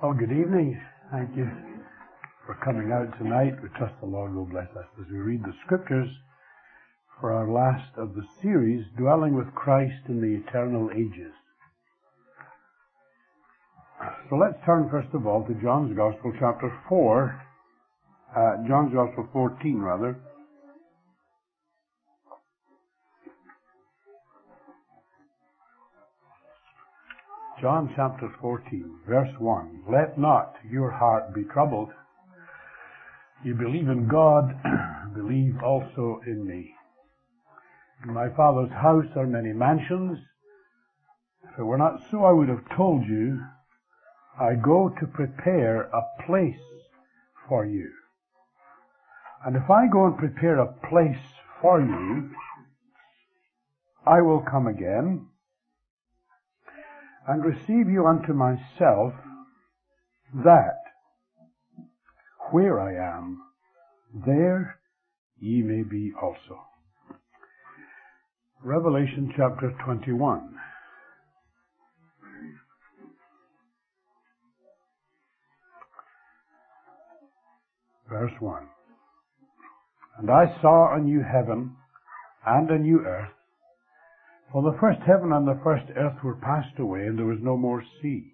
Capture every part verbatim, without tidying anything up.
Well, good evening. Thank you for coming out tonight. We trust the Lord will bless us as we read the Scriptures for our last of the series, Dwelling with Christ in the Eternal Ages. So let's turn first of all to John's Gospel, chapter four, uh, John's Gospel fourteen, rather. John chapter fourteen, verse one. Let not your heart be troubled. You believe in God, believe also in me. In my Father's house are many mansions. If it were not so, I would have told you, I go to prepare a place for you. And if I go and prepare a place for you, I will come again and receive you unto myself, that where I am, there ye may be also. Revelation chapter twenty-one. Verse one. And I saw a new heaven and a new earth, for the first heaven and the first earth were passed away, and there was no more sea.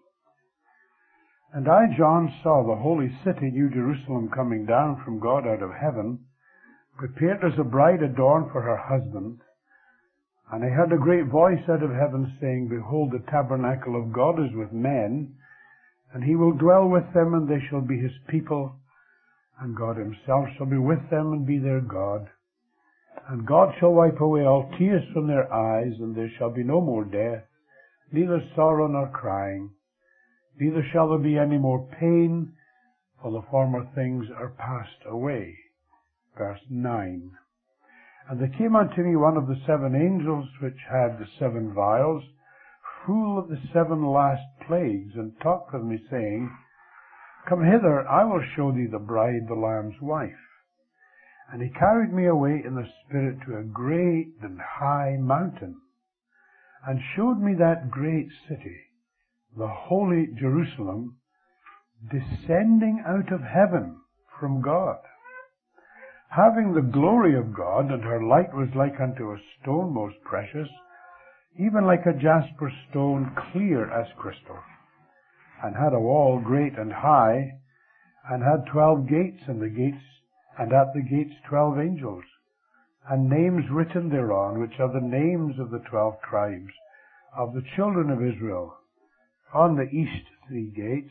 And I, John, saw the holy city, New Jerusalem, coming down from God out of heaven, prepared as a bride adorned for her husband. And I heard a great voice out of heaven saying, Behold, the tabernacle of God is with men, and he will dwell with them, and they shall be his people, and God himself shall be with them and be their God. And God shall wipe away all tears from their eyes, and there shall be no more death, neither sorrow nor crying, neither shall there be any more pain, for the former things are passed away. Verse nine. And there came unto me one of the seven angels which had the seven vials, full of the seven last plagues, and talked with me, saying, Come hither, I will show thee the bride, the Lamb's wife. And he carried me away in the Spirit to a great and high mountain, and showed me that great city, the holy Jerusalem, descending out of heaven from God, having the glory of God, and her light was like unto a stone most precious, even like a jasper stone, clear as crystal, and had a wall great and high, and had twelve gates, and the gates And at the gates twelve angels, and names written thereon, which are the names of the twelve tribes of the children of Israel. On the east three gates,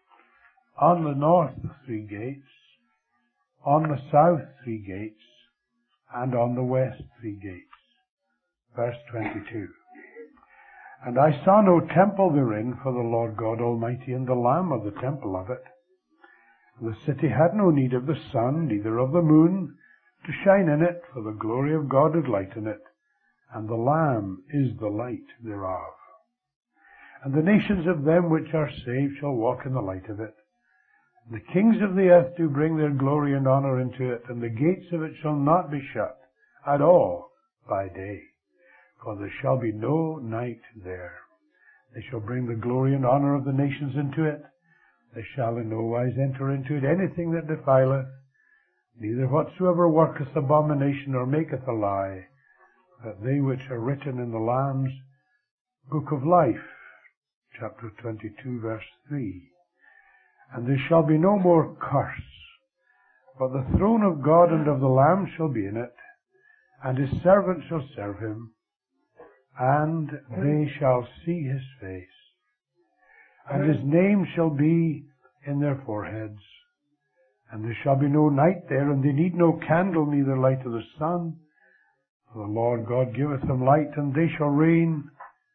on the north three gates, on the south three gates, and on the west three gates. Verse twenty-two. And I saw no temple therein, for the Lord God Almighty and the Lamb are the temple of it. The city had no need of the sun, neither of the moon, to shine in it, for the glory of God did lighten it, and the Lamb is the light thereof. And the nations of them which are saved shall walk in the light of it. And the kings of the earth do bring their glory and honor into it, and the gates of it shall not be shut at all by day, for there shall be no night there. They shall bring the glory and honor of the nations into it. They shall in no wise enter into it anything that defileth, neither whatsoever worketh abomination or maketh a lie, but they which are written in the Lamb's book of life. Chapter twenty-two, verse three. And there shall be no more curse, but the throne of God and of the Lamb shall be in it, and his servants shall serve him, and they shall see his face. And his name shall be in their foreheads. And there shall be no night there, and they need no candle, neither light of the sun. For the Lord God giveth them light, and they shall reign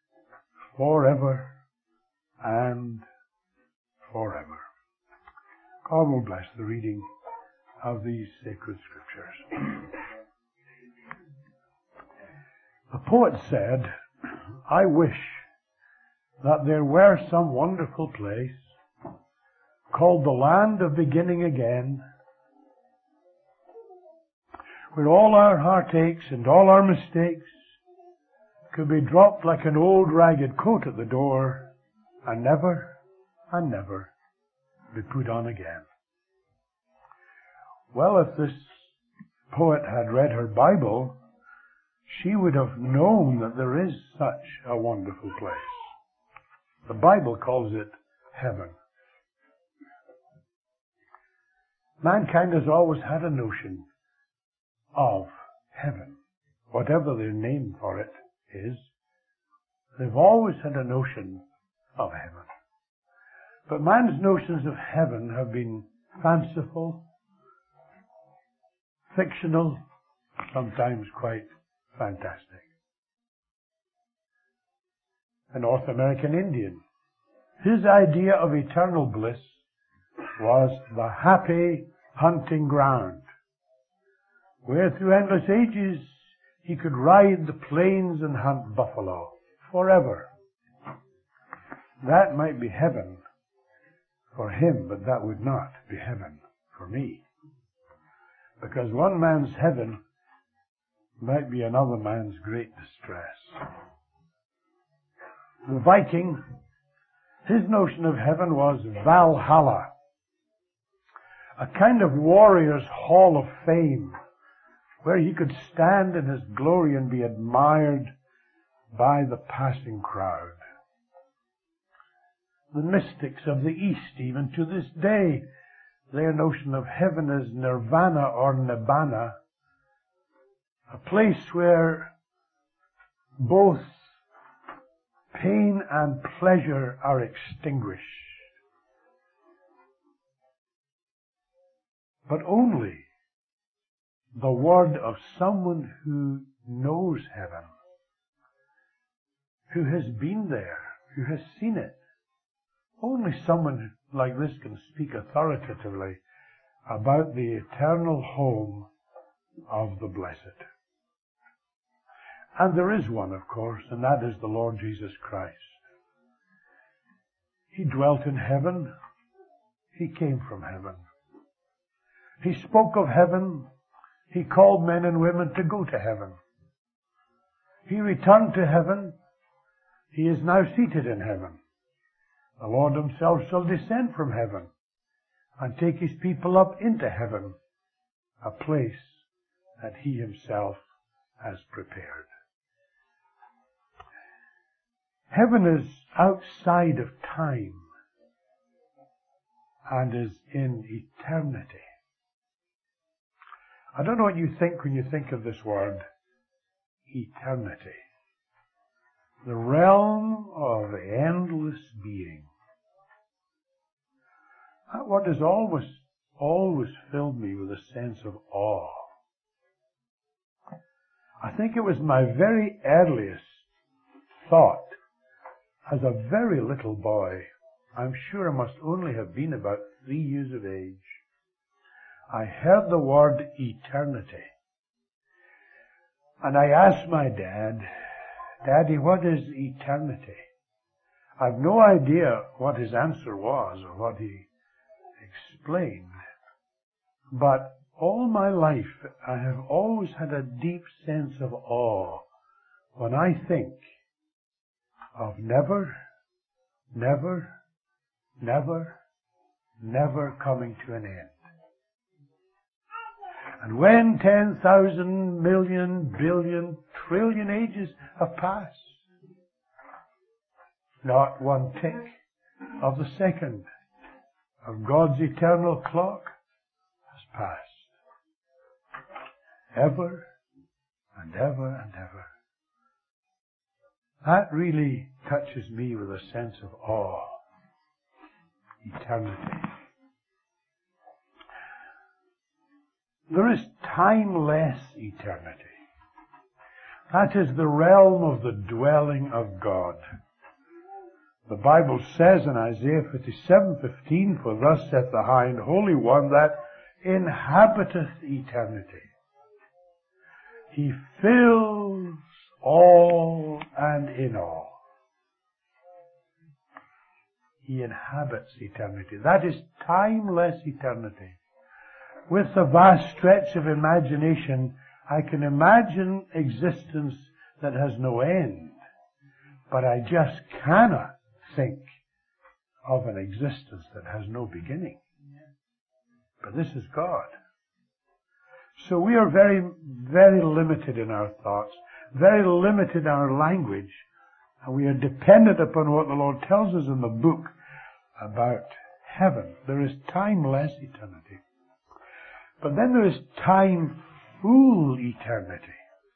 forever and forever. God will bless the reading of these sacred Scriptures. The poet said, I wish that there were some wonderful place called the land of beginning again, where all our heartaches and all our mistakes could be dropped like an old ragged coat at the door, and never, and never be put on again. Well, if this poet had read her Bible, she would have known that there is such a wonderful place. The Bible calls it heaven. Mankind has always had a notion of heaven. Whatever their name for it is, they've always had a notion of heaven. But man's notions of heaven have been fanciful, fictional, sometimes quite fantastic. A North American Indian, his idea of eternal bliss was the happy hunting ground, where through endless ages he could ride the plains and hunt buffalo forever. That might be heaven for him, but that would not be heaven for me. Because one man's heaven might be another man's great distress. The Viking, his notion of heaven was Valhalla, a kind of warrior's hall of fame, where he could stand in his glory and be admired by the passing crowd. The mystics of the East, even to this day, their notion of heaven is nirvana or nibbana, a place where both pain and pleasure are extinguished. But only the word of someone who knows heaven, who has been there, who has seen it. Only someone like this can speak authoritatively about the eternal home of the blessed. And there is one, of course, and that is the Lord Jesus Christ. He dwelt in heaven. He came from heaven. He spoke of heaven. He called men and women to go to heaven. He returned to heaven. He is now seated in heaven. The Lord himself shall descend from heaven and take his people up into heaven, a place that he himself has prepared. Heaven is outside of time and is in eternity. I don't know what you think when you think of this word, eternity. The realm of endless being. That word has always, always filled me with a sense of awe. I think it was my very earliest thought as a very little boy. I'm sure I must only have been about three years of age. I heard the word eternity. And I asked my dad, Daddy, what is eternity? I've no idea what his answer was or what he explained. But all my life I have always had a deep sense of awe when I think of never, never, never, never coming to an end. And when ten thousand million, billion, trillion ages have passed, not one tick of the second of God's eternal clock has passed. Ever and ever and ever. That really touches me with a sense of awe. Eternity. There is timeless eternity. That is the realm of the dwelling of God. The Bible says in Isaiah fifty-seven fifteen, For thus saith the high and holy one that inhabiteth eternity. He fills all and in all. He inhabits eternity. That is timeless eternity. With a vast stretch of imagination, I can imagine existence that has no end. But I just cannot think of an existence that has no beginning. But this is God. So we are very, very limited in our thoughts, very limited in our language, and we are dependent upon what the Lord tells us in the book about heaven. There is timeless eternity. But then there is time-full eternity.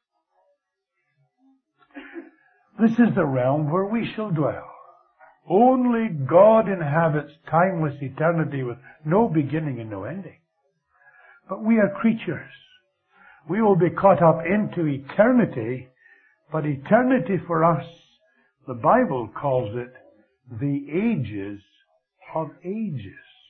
This is the realm where we shall dwell. Only God inhabits timeless eternity with no beginning and no ending. But we are creatures. We will be caught up into eternity, but eternity for us, the Bible calls it the ages of ages.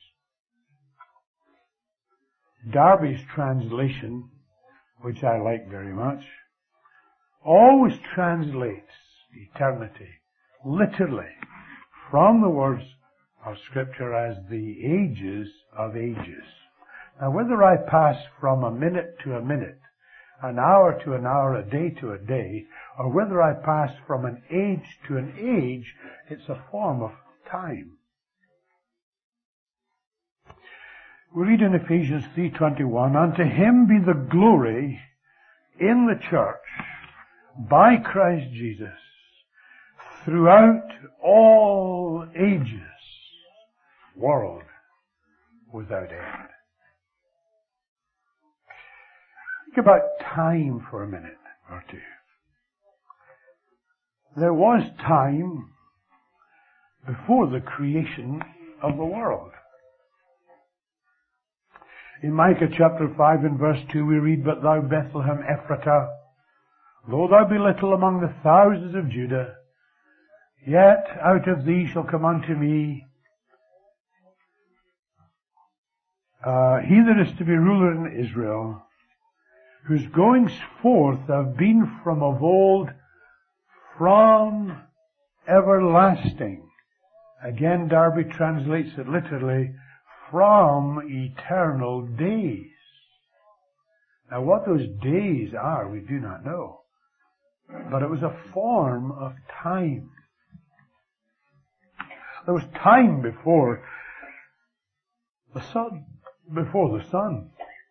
Darby's translation, which I like very much, always translates eternity literally from the words of Scripture as the ages of ages. Now, whether I pass from a minute to a minute, an hour to an hour, a day to a day, or whether I pass from an age to an age, it's a form of time. We read in Ephesians three twenty-one, "Unto him be the glory in the church by Christ Jesus throughout all ages, world without end." Think about time for a minute or two. There was time before the creation of the world. In Micah chapter five and verse two we read, "But thou, Bethlehem Ephratah, though thou be little among the thousands of Judah, yet out of thee shall come unto me uh, he that is to be ruler in Israel, whose goings forth have been from of old, from everlasting." Again, Darby translates it literally, from eternal days. Now, what those days are, we do not know. But it was a form of time. There was time before the sun, before the sun.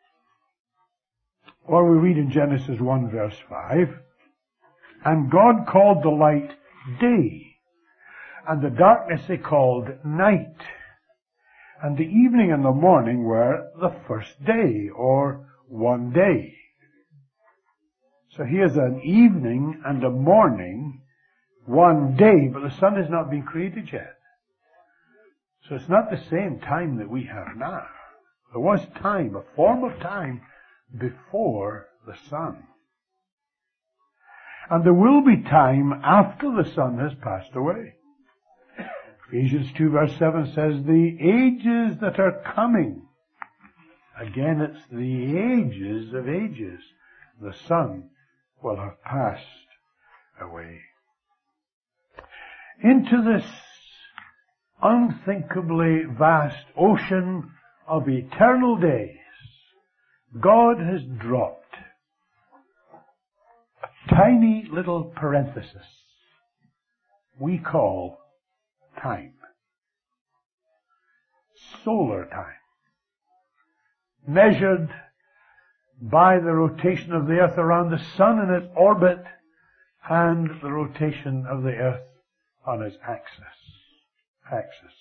Or we read in Genesis one verse five, "And God called the light day, and the darkness he called night. And the evening and the morning were the first day," or one day. So here's an evening and a morning, one day, but the sun has not been created yet. So it's not the same time that we have now. There was time, a form of time, before the sun. And there will be time after the sun has passed away. Ephesians two verse seven says, "The ages that are coming." Again, it's the ages of ages. The sun will have passed away. Into this unthinkably vast ocean of eternal days, God has dropped a tiny little parenthesis we call time. Solar time. Measured by the rotation of the earth around the sun in its orbit and the rotation of the earth on its axis. Axis.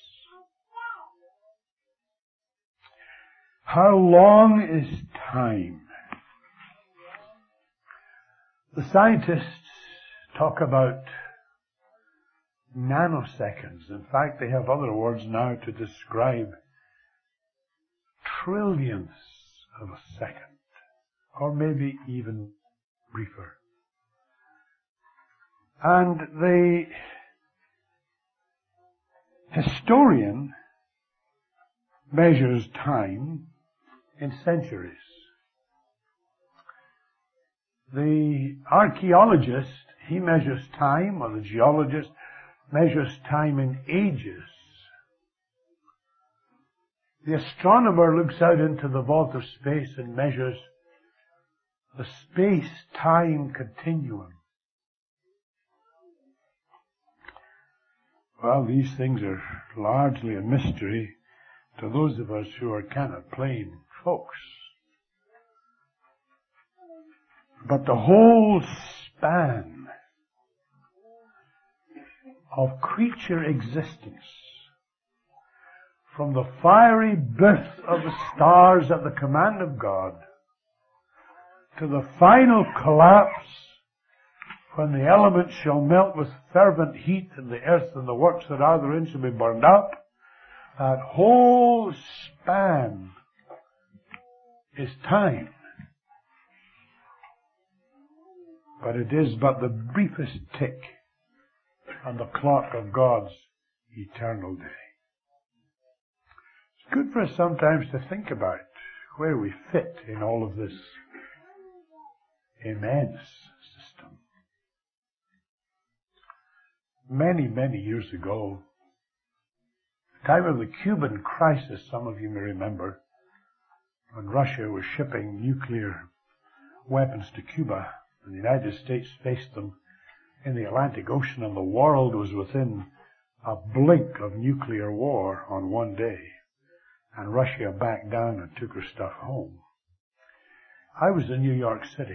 How long is time? The scientists talk about nanoseconds. In fact, they have other words now to describe trillionths of a second, or maybe even briefer. And the historian measures time in centuries. The archaeologist, he measures time, or the geologist measures time in ages. The astronomer looks out into the vault of space and measures the space-time continuum. Well, these things are largely a mystery to those of us who are kind of plain folks. But the whole span of creature existence, from the fiery birth of the stars at the command of God, to the final collapse when the elements shall melt with fervent heat and the earth and the works that are therein shall be burned up, that whole span is time. But it is but the briefest tick on the clock of God's eternal day. It's good for us sometimes to think about where we fit in all of this immense system. Many, many years ago, the time of the Cuban crisis, some of you may remember, when Russia was shipping nuclear weapons to Cuba, and the United States faced them in the Atlantic Ocean, and the world was within a blink of nuclear war on one day, and Russia backed down and took her stuff home. I was in New York City.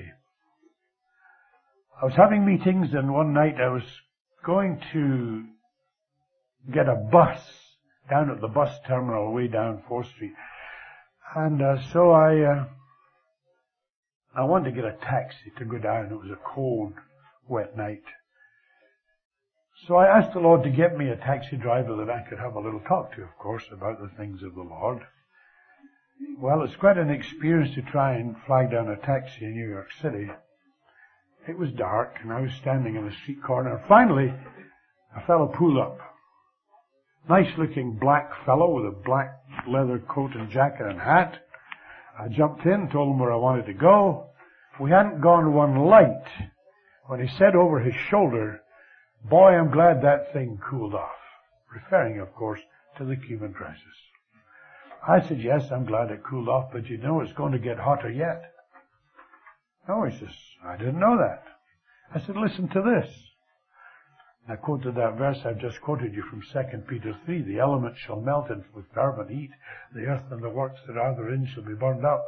I was having meetings, and one night I was going to get a bus down at the bus terminal way down fourth Street. And uh, so I uh, I wanted to get a taxi to go down. It was a cold, wet night. So I asked the Lord to get me a taxi driver that I could have a little talk to, of course, about the things of the Lord. Well, it's quite an experience to try and flag down a taxi in New York City. It was dark, and I was standing in the street corner. Finally, a fellow pulled up. Nice-looking black fellow with a black leather coat and jacket and hat. I jumped in, told him where I wanted to go. We hadn't gone one light when he said over his shoulder, "Boy, I'm glad that thing cooled off," referring, of course, to the Cuban crisis. I said, "Yes, I'm glad it cooled off, but you know it's going to get hotter yet." "No," he says, "I didn't know that." I said, "Listen to this." I quoted that verse I've just quoted you from Second Peter three. "The elements shall melt in with fervent heat. The earth and the works that are therein shall be burned up."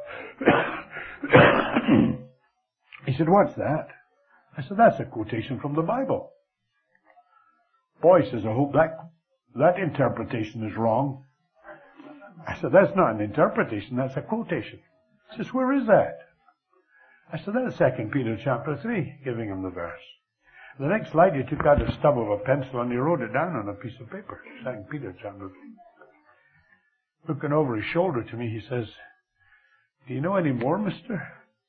He said, "What's that?" I said, "That's a quotation from the Bible." "Boy," says, "I hope that, that interpretation is wrong." I said, "That's not an interpretation, that's a quotation." He says, "Where is that?" I said, "That's Second Peter chapter three, giving him the verse. The next slide, he took out a stub of a pencil and he wrote it down on a piece of paper. Second Peter chapter three. Looking over his shoulder to me, he says, "Do you know any more, mister?"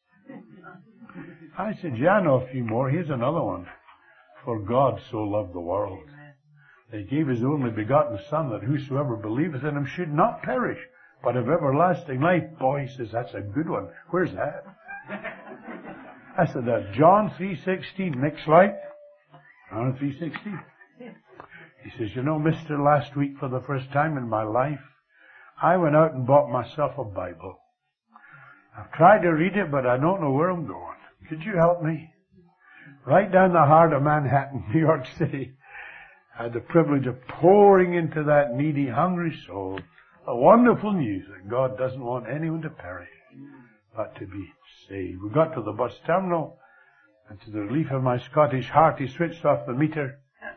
I said, "Yeah, I know a few more. Here's another one. For God so loved the world, that he gave his only begotten Son, that whosoever believeth in him should not perish, but have everlasting life." Boy, he says, "That's a good one. Where's that?" I said, "That's John three sixteen. Next slide. John three sixteen. He says, "You know, mister, last week for the first time in my life, I went out and bought myself a Bible. I've tried to read it, but I don't know where I'm going. Could you help me?" Right down the heart of Manhattan, New York City, I had the privilege of pouring into that needy, hungry soul a wonderful news that God doesn't want anyone to perish, but to be saved. We got to the bus terminal, and to the relief of my Scottish heart, he switched off the meter.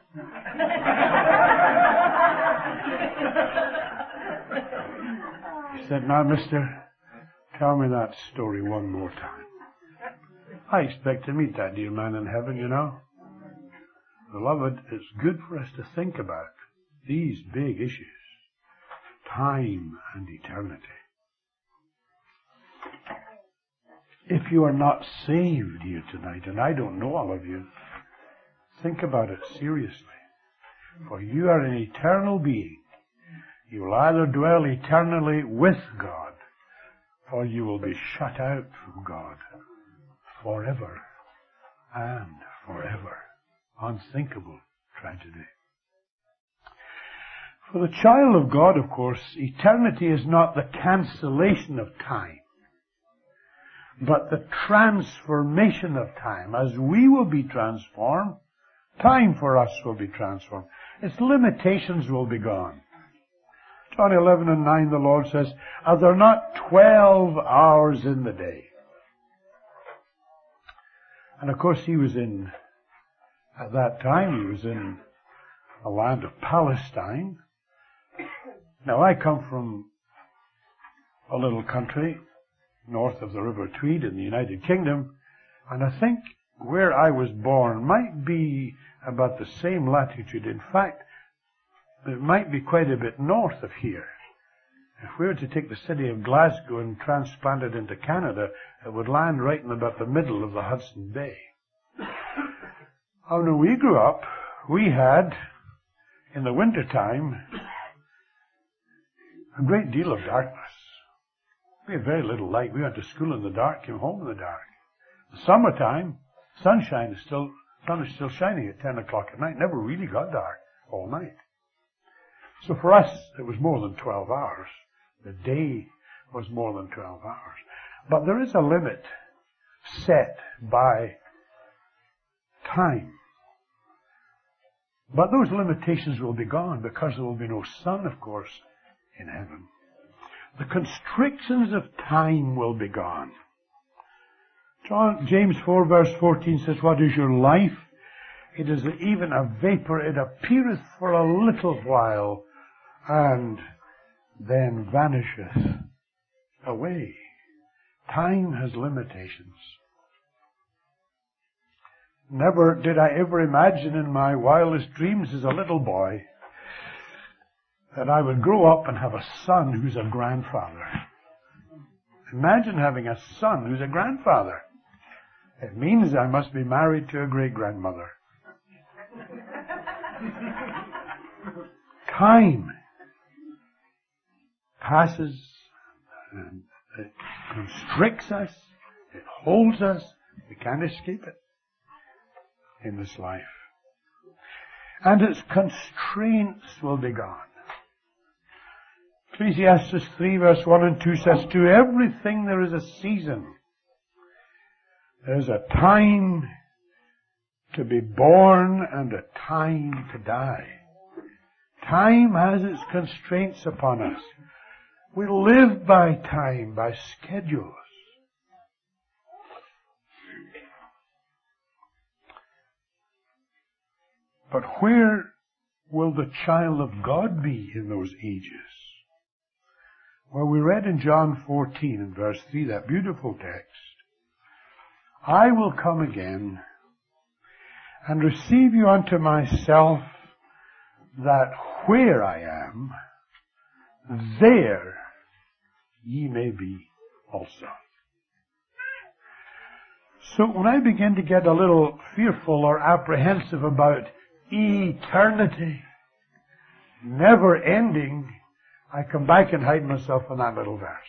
He said, "Now, mister, tell me that story one more time." I expect to meet that dear man in heaven, you know. Beloved, it's good for us to think about these big issues. Time and eternity. If you are not saved here tonight, and I don't know all of you, think about it seriously. For you are an eternal being. You will either dwell eternally with God, or you will be shut out from God forever and forever. Unthinkable tragedy. For the child of God, of course, eternity is not the cancellation of time, but the transformation of time. As we will be transformed, time for us will be transformed. Its limitations will be gone. John eleven and nine, the Lord says, are there not twelve hours in the day? And of course he was in, at that time, he was in the land of Palestine. Now I come from a little country north of the River Tweed in the United Kingdom, and I think where I was born might be about the same latitude. In fact, it might be quite a bit north of here. If we were to take the city of Glasgow and transplant it into Canada, it would land right in about the middle of the Hudson Bay. When we grew up, we had, in the winter time, a great deal of darkness. We had very little light. We went to school in the dark, came home in the dark. The summertime, sunshine is still, sun is still shining at ten o'clock at night. Never really got dark all night. So for us, it was more than twelve hours. The day was more than twelve hours. But there is a limit set by time. But those limitations will be gone because there will be no sun, of course, in heaven. The constrictions of time will be gone. John, James four verse fourteen says, what is your life? It is even a vapor. It appeareth for a little while and then vanisheth away. Time has limitations. Never did I ever imagine in my wildest dreams as a little boy that I would grow up and have a son who's a grandfather. Imagine having a son who's a grandfather. It means I must be married to a great-grandmother. Time passes and it constricts us, it holds us, we can't escape it in this life. And its constraints will be gone. Ecclesiastes three verse one and two says, to everything there is a season. There is a time to be born and a time to die. Time has its constraints upon us. We live by time, by schedules. But where will the child of God be in those ages? Well, we read in John fourteen and verse three, that beautiful text, I will come again and receive you unto myself, that where I am, there ye may be also. So when I begin to get a little fearful or apprehensive about eternity, never ending, I come back and hide myself in that little verse.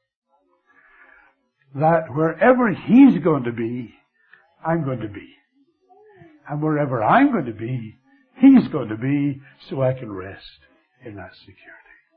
That wherever he's going to be, I'm going to be. And wherever I'm going to be, he's going to be, so I can rest in that security.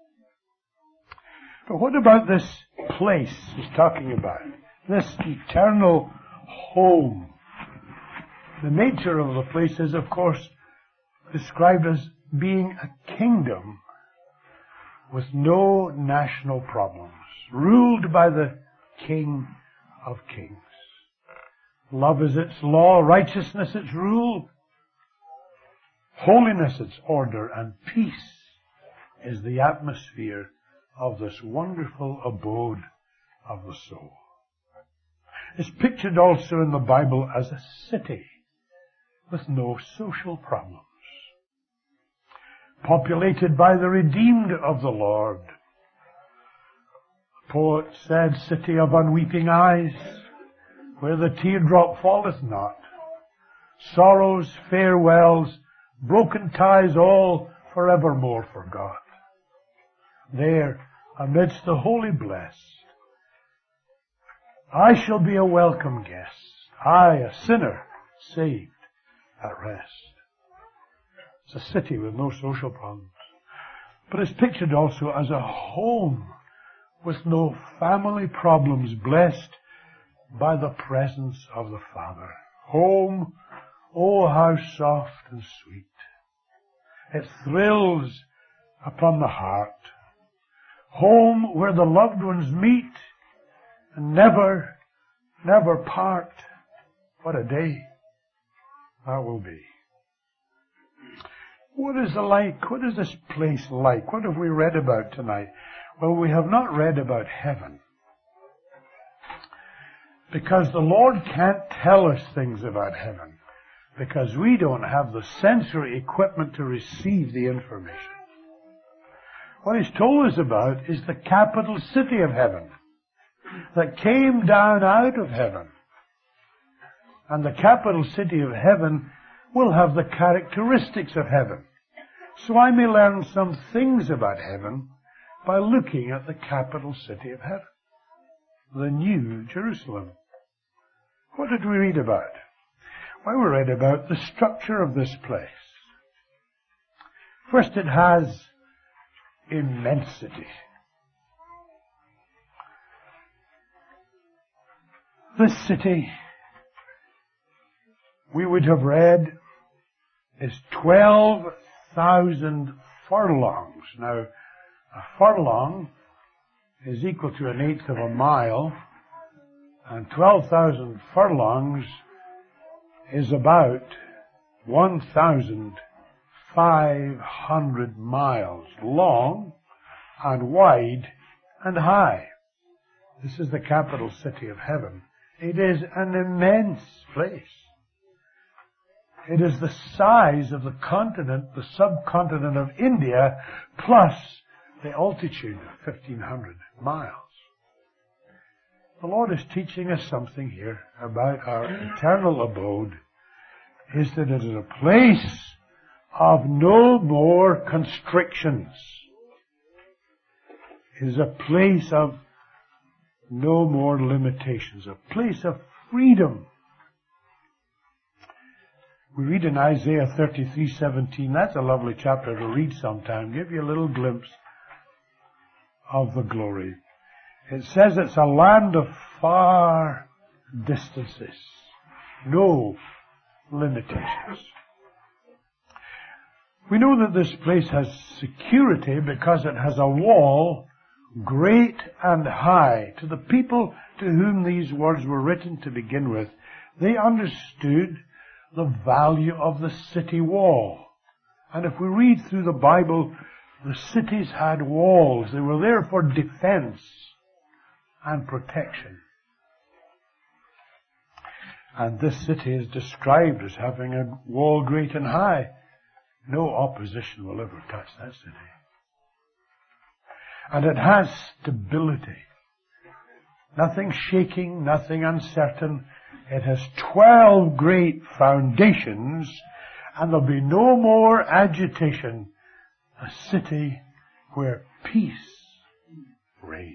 But what about this place he's talking about? This eternal home. The nature of the place is, of course, described as being a kingdom with no national problems, ruled by the King of Kings. Love is its law, righteousness its rule, holiness its order, and peace is the atmosphere of this wonderful abode of the soul. It's pictured also in the Bible as a city with no social problems, populated by the redeemed of the Lord. The poet said, city of unweeping eyes, where the teardrop falleth not, sorrows, farewells, broken ties, all forevermore forgot. There, amidst the holy blessed, I shall be a welcome guest, I, a sinner, saved at rest. It's a city with no social problems. But it's pictured also as a home with no family problems, blessed by the presence of the Father. Home, oh how soft and sweet. It thrills upon the heart. Home where the loved ones meet and never, never part. What a day that will be. What is it like? What is this place like? What have we read about tonight? Well, we have not read about heaven. Because the Lord can't tell us things about heaven. Because we don't have the sensory equipment to receive the information. What He's told us about is the capital city of heaven that came down out of heaven. And the capital city of heaven will have the characteristics of heaven. So I may learn some things about heaven by looking at the capital city of heaven, the New Jerusalem. What did we read about? Well, we read about the structure of this place. First, it has immensity. This city, we would have read, is twelve thousand furlongs. Now, a furlong is equal to an eighth of a mile, and twelve thousand furlongs is about one thousand five hundred miles long and wide and high. This is the capital city of heaven. It is an immense place. It is the size of the continent, the subcontinent of India, plus the altitude of fifteen hundred miles. The Lord is teaching us something here about our eternal abode, is that it is a place of no more constrictions. It is a place of no more limitations, a place of freedom. We read in Isaiah thirty-three seventeen, that's a lovely chapter to read sometime, give you a little glimpse of the glory. It says it's a land of far distances, no limitations. We know that this place has security because it has a wall great and high. To the people to whom these words were written to begin with, they understood the value of the city wall. And if we read through the Bible, the cities had walls. They were there for defense and protection. And this city is described as having a wall great and high. No opposition will ever touch that city. And it has stability. Nothing shaking, nothing uncertain. It has twelve great foundations, and there'll be no more agitation. A city where peace reigns.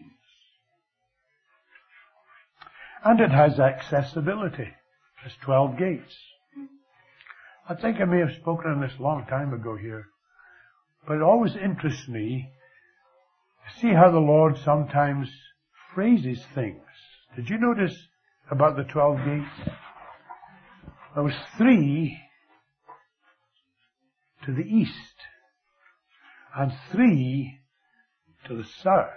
And it has accessibility. There's twelve gates. I think I may have spoken on this a long time ago here, but it always interests me to see how the Lord sometimes phrases things. Did you notice about the twelve gates? There was three to the east and three to the south.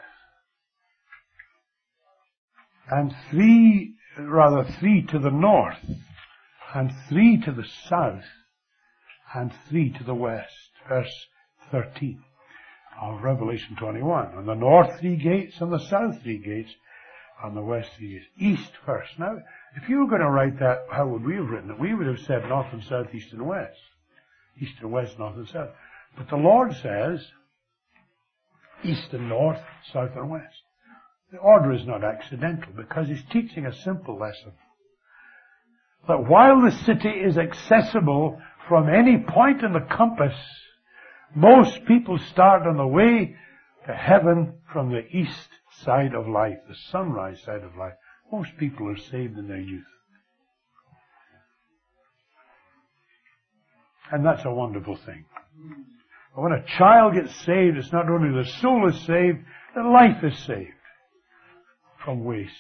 And three, rather three to the north, and three to the south, and three to the west. Verse thirteen of Revelation twenty-one. On the north three gates, on the south three gates, on the west three gates. East first. Now, if you were going to write that, how would we have written it? We would have said north and south, east and west. East and west, north and south. But the Lord says east and north, south and west. The order is not accidental because He's teaching a simple lesson. That while the city is accessible from any point in the compass, most people start on the way to heaven from the east side of life, the sunrise side of life. Most people are saved in their youth. And that's a wonderful thing. But when a child gets saved, it's not only the soul is saved, the life is saved from waste.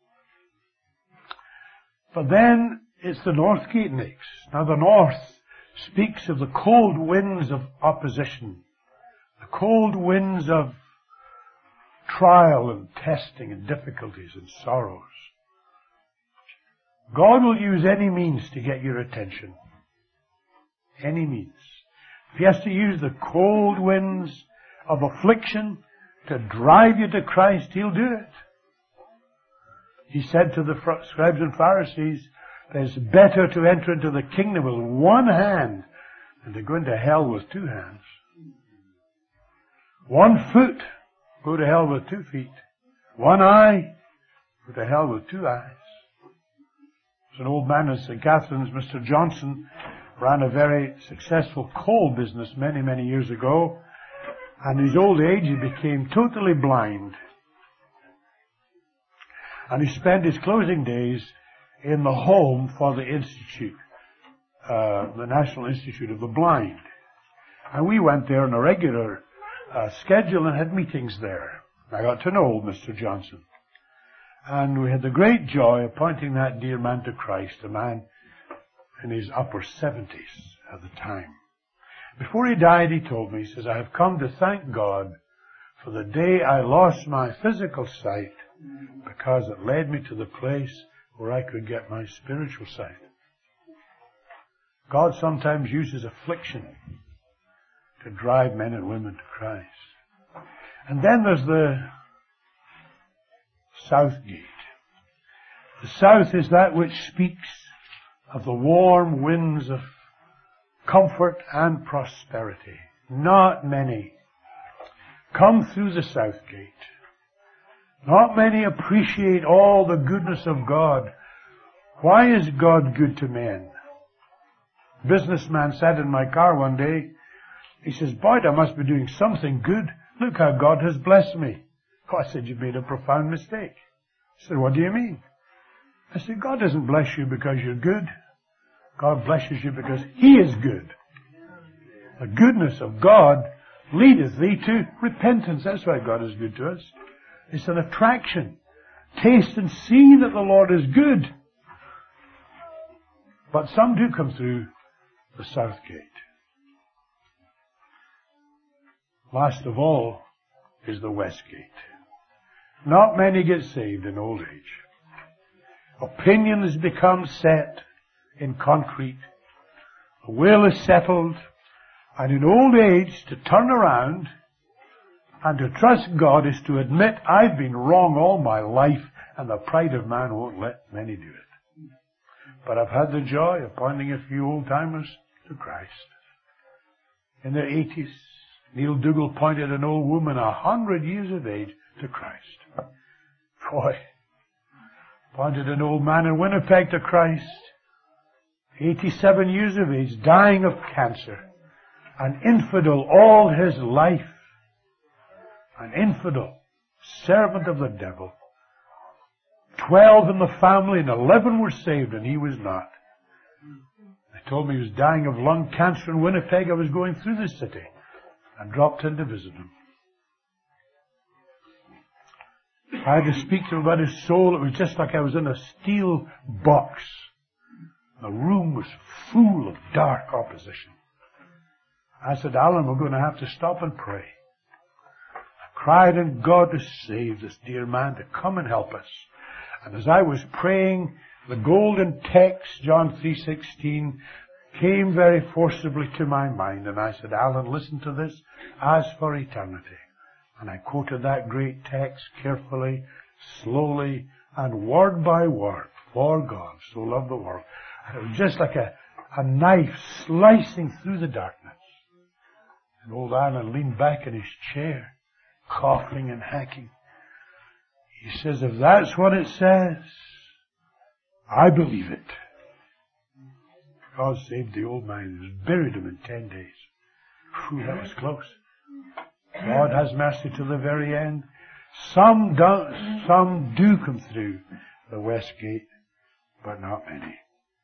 But then it's the north gate next. Now the north speaks of the cold winds of opposition, the cold winds of trial and testing and difficulties and sorrows. God will use any means to get your attention. Any means. If He has to use the cold winds of affliction to drive you to Christ, He'll do it. He said to the scribes and Pharisees, it's better to enter into the kingdom with one hand than to go into hell with two hands. One foot, go to hell with two feet. One eye, go to hell with two eyes. There's an old man in Saint Catherine's, Mister Johnson, ran a very successful coal business many, many years ago. And in his old age, he became totally blind. And he spent his closing days in the home for the Institute, uh, the National Institute of the Blind. And we went there on a regular uh, schedule and had meetings there. I got to know old Mister Johnson. And we had the great joy of pointing that dear man to Christ, a man in his upper seventies at the time. Before he died, he told me, he says, I have come to thank God for the day I lost my physical sight because it led me to the place where I could get my spiritual sight. God sometimes uses affliction to drive men and women to Christ. And then there's the south gate. The south is that which speaks of the warm winds of comfort and prosperity. Not many come through the south gate. Not many appreciate all the goodness of God. Why is God good to men? A businessman said in my car one day, he says, Boyd, I must be doing something good. Look how God has blessed me. Oh, I said, you've made a profound mistake. He said, what do you mean? I said, God doesn't bless you because you're good. God blesses you because He is good. The goodness of God leadeth thee to repentance. That's why God is good to us. It's an attraction. Taste and see that the Lord is good. But some do come through the south gate. Last of all is the west gate. Not many get saved in old age. Opinions become set in concrete. The will is settled. And in old age, to turn around and to trust God is to admit I've been wrong all my life, and the pride of man won't let many do it. But I've had the joy of pointing a few old-timers to Christ. In their eighties, Neil Dougal pointed an old woman a hundred years of age to Christ. Boy, pointed an old man in Winnipeg to Christ, eighty-seven years of age, dying of cancer, an infidel all his life, an infidel, servant of the devil. Twelve in the family and eleven were saved and he was not. They told me he was dying of lung cancer in Winnipeg. I was going through the city and dropped in to visit him. I had to speak to him about his soul. It was just like I was in a steel box. The room was full of dark opposition. I said, Alan, we're going to have to stop and pray. I cried on God to save this dear man, to come and help us. And as I was praying, the golden text, John three sixteen, came very forcibly to my mind. And I said, Alan, listen to this. As for eternity. And I quoted that great text carefully, slowly, and word by word. For God so loved the world. And it was just like a, a knife slicing through the darkness. And old Alan leaned back in his chair, coughing and hacking. He says, if that's what it says, I believe it. God saved the old man. He was buried him in ten days. Whew, that was close. God has mercy to the very end. Some don't, some do come through the west gate, but not many.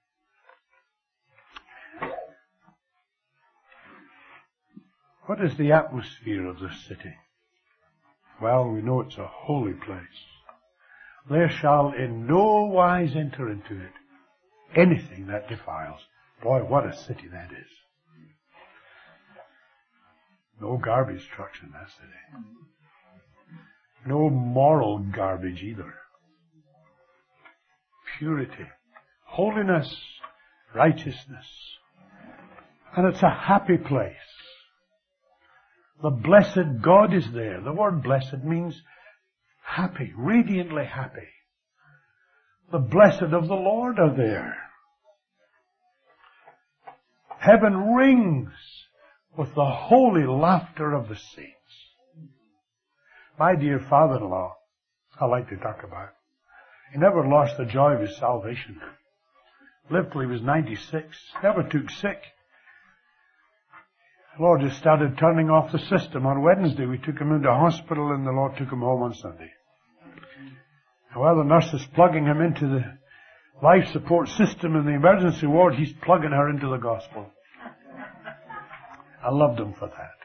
What is the atmosphere of this city? Well, we know it's a holy place. There shall in no wise enter into it anything that defiles. Boy, what a city that is. No garbage trucks in that city. No moral garbage either. Purity, holiness, righteousness. And it's a happy place. The blessed God is there. The word blessed means happy, radiantly happy. The blessed of the Lord are there. Heaven rings with the holy laughter of the saints. My dear father-in-law, I like to talk about, he never lost the joy of his salvation. Lived till he was ninety-six. Never took sick. The Lord just started turning off the system. On Wednesday we took him into hospital and the Lord took him home on Sunday. And while the nurse is plugging him into the life support system in the emergency ward, he's plugging her into the gospel. I loved him for that.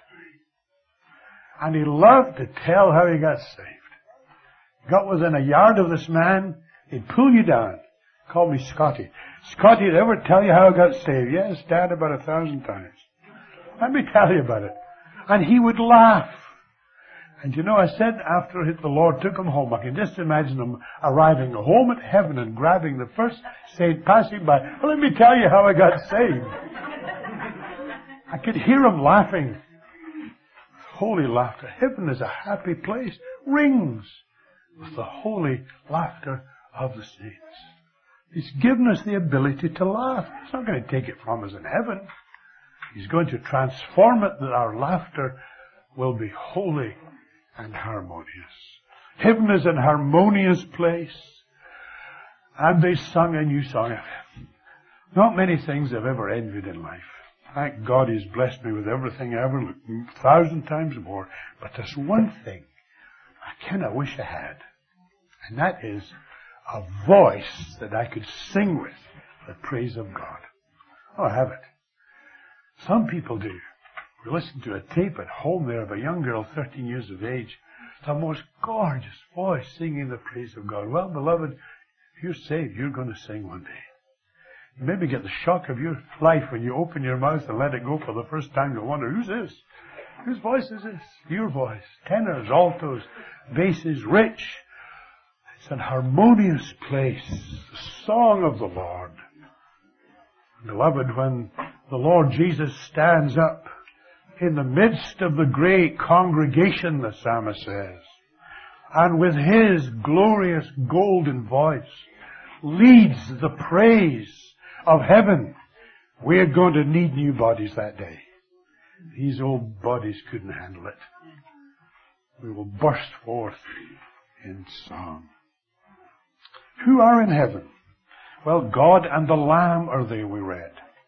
And he loved to tell how he got saved. Got within a yard of this man, he'd pull you down. Call me Scotty. Scotty, did I ever tell you how I got saved? Yes, Dad, about a thousand times. Let me tell you about it. And he would laugh. And you know, I said after the Lord took him home, I can just imagine him arriving home at heaven and grabbing the first saint passing by. Well, let me tell you how I got saved. I could hear him laughing. Holy laughter. Heaven is a happy place. Rings with the holy laughter of the saints. He's given us the ability to laugh. He's not going to take it from us in heaven. He's going to transform it that our laughter will be holy and harmonious. Heaven is an harmonious place. And they sung a new song. Not many things I've ever envied in life. Thank God He's blessed me with everything I ever looked, a thousand times more. But there's one thing I kind of wish I had. And that is a voice that I could sing with the praise of God. Oh, I have it. Some people do. We listen to a tape at home there of a young girl, thirteen years of age. It's a most gorgeous voice singing the praise of God. Well, beloved, if you're saved, you're going to sing one day. You maybe get the shock of your life when you open your mouth and let it go for the first time. You'll wonder, who's this? Whose voice is this? Your voice. Tenors, altos, basses, rich. It's an harmonious place. The song of the Lord. Beloved, when the Lord Jesus stands up in the midst of the great congregation, the psalmist says, and with His glorious golden voice leads the praise of heaven, we're going to need new bodies that day. These old bodies couldn't handle it. We will burst forth in song. Who are in heaven? Well, God and the Lamb are there, we read.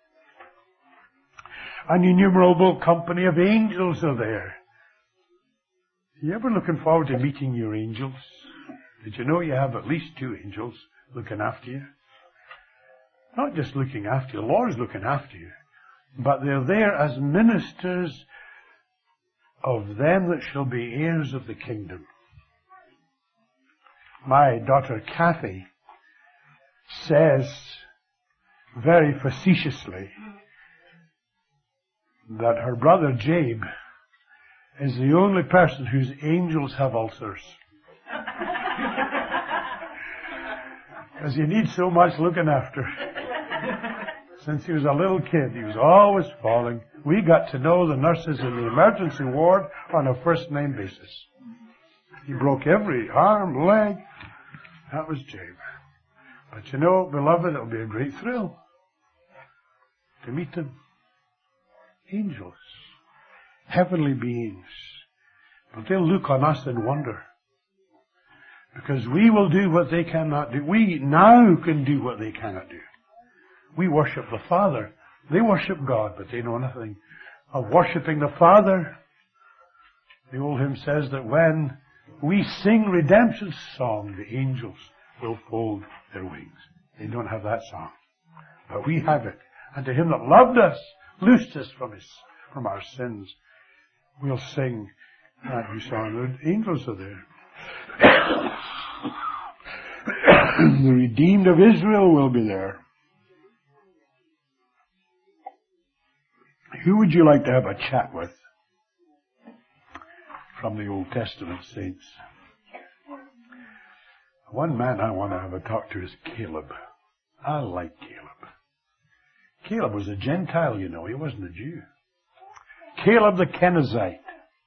An innumerable company of angels are there. Are you ever looking forward to meeting your angels? Did you know you have at least two angels looking after you? Not just looking after you, the Lord's looking after you. But they're there as ministers of them that shall be heirs of the kingdom. My daughter Kathy says very facetiously that her brother Jabe is the only person whose angels have ulcers. Because he needs so much looking after. Since he was a little kid, he was always falling. We got to know the nurses in the emergency ward on a first name basis. He broke every arm, leg. That was Jabe. But you know, beloved, it'll be a great thrill to meet them. Angels. Heavenly beings. But they'll look on us in wonder. Because we will do what they cannot do. We now can do what they cannot do. We worship the Father. They worship God, but they know nothing of worshiping the Father. The old hymn says that when we sing redemption's song, the angels will fold their wings. They don't have that song. But we have it. And to Him that loved us, loosed us from his, from our sins, we'll sing that new song. The angels are there. The redeemed of Israel will be there. Who would you like to have a chat with? from the Old Testament saints. One man I want to have a talk to is Caleb. I like Caleb. Caleb was a Gentile, you know. He wasn't a Jew. Caleb the Kenizzite.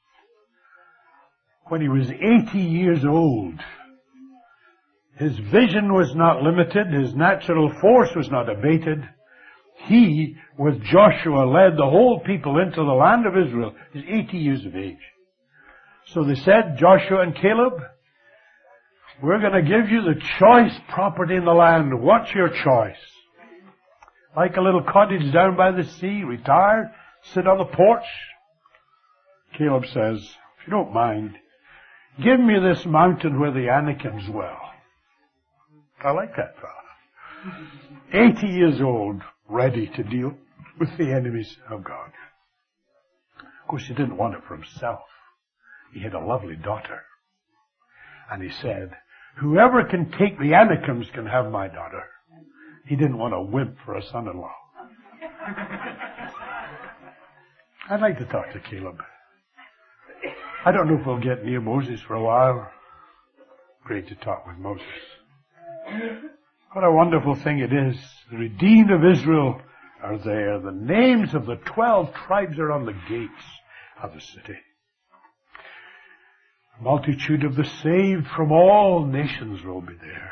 When he was eighty years old, his vision was not limited. His natural force was not abated. He, with Joshua, led the whole people into the land of Israel. He's eighty years of age. So they said, Joshua and Caleb, we're going to give you the choice property in the land. What's your choice? Like a little cottage down by the sea, retire, sit on the porch. Caleb says, if you don't mind, give me this mountain where the Anakims dwell. I like that fellow. eighty years old, ready to deal with the enemies of God. Of course, he didn't want it for himself. He had a lovely daughter. And he said, whoever can take the Anakims can have my daughter. He didn't want a wimp for a son-in-law. I'd like to talk to Caleb. I don't know if we'll get near Moses for a while. Great to talk with Moses. What a wonderful thing it is. The redeemed of Israel are there. The names of the twelve tribes are on the gates of the city. A multitude of the saved from all nations will be there.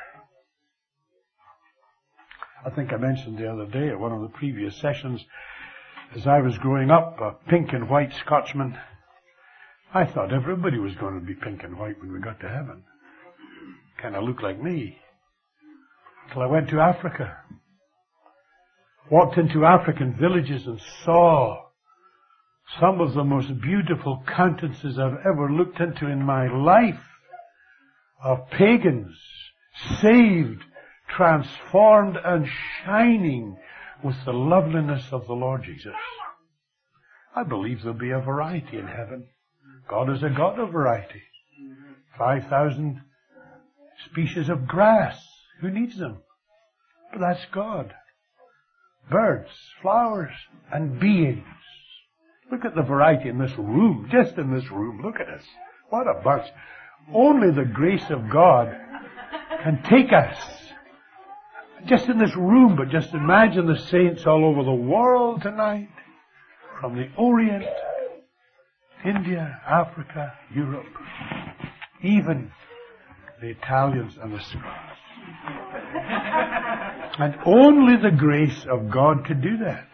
I think I mentioned the other day at one of the previous sessions, as I was growing up, a pink and white Scotsman, I thought everybody was going to be pink and white when we got to heaven. Kind of looked like me. Till I went to Africa. Walked into African villages and saw some of the most beautiful countenances I've ever looked into in my life. Of pagans, saved, transformed and shining with the loveliness of the Lord Jesus. I believe there'll be a variety in heaven. God is a God of variety. Five thousand species of grass. Who needs them? But that's God. Birds, flowers, and beings. Look at the variety in this room. Just in this room. Look at us. What a bunch. Only the grace of God can take us. Just in this room, but just imagine the saints all over the world tonight. From the Orient, India, Africa, Europe, even the Italians and the Scots. And only the grace of God could do that.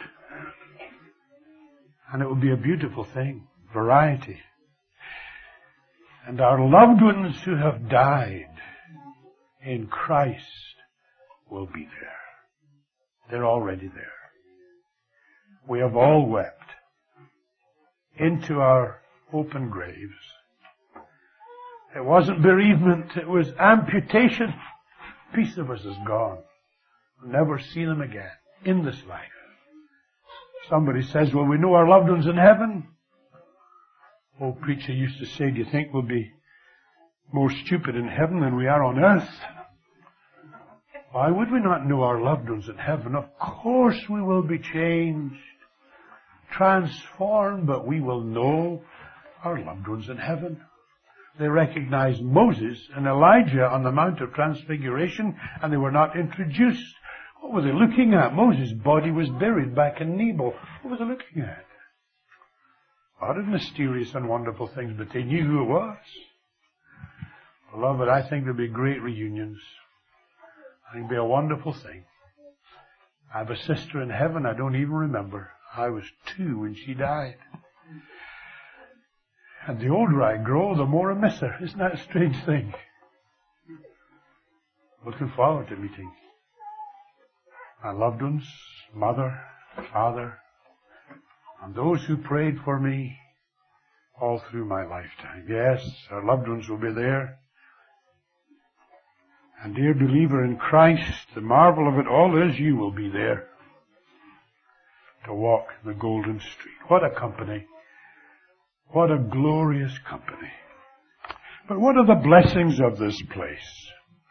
And it would be a beautiful thing. Variety. And our loved ones who have died in Christ will be there. They're already there. We have all wept into our open graves. It wasn't bereavement, it was amputation. A piece of us is gone. We'll never see them again in this life. Somebody says, well, we know our loved ones in heaven. Old preacher used to say, do you think we'll be more stupid in heaven than we are on earth? Why would we not know our loved ones in heaven? Of course we will be changed, transformed, but we will know our loved ones in heaven. They recognized Moses and Elijah on the Mount of Transfiguration, and they were not introduced. What were they looking at? Moses' body was buried back in Nebo. What was they looking at? A lot of mysterious and wonderful things, but they knew who it was. Beloved, I think there'll be great reunions. I think it'll be a wonderful thing. I have a sister in heaven I don't even remember. I was two when she died. And the older I grow, the more I miss her. Isn't that a strange thing? Looking forward to meeting my loved ones, mother, father, and those who prayed for me all through my lifetime. Yes, our loved ones will be there. And dear believer in Christ, the marvel of it all is you will be there to walk the golden street. What a company. What a glorious company. But what are the blessings of this place?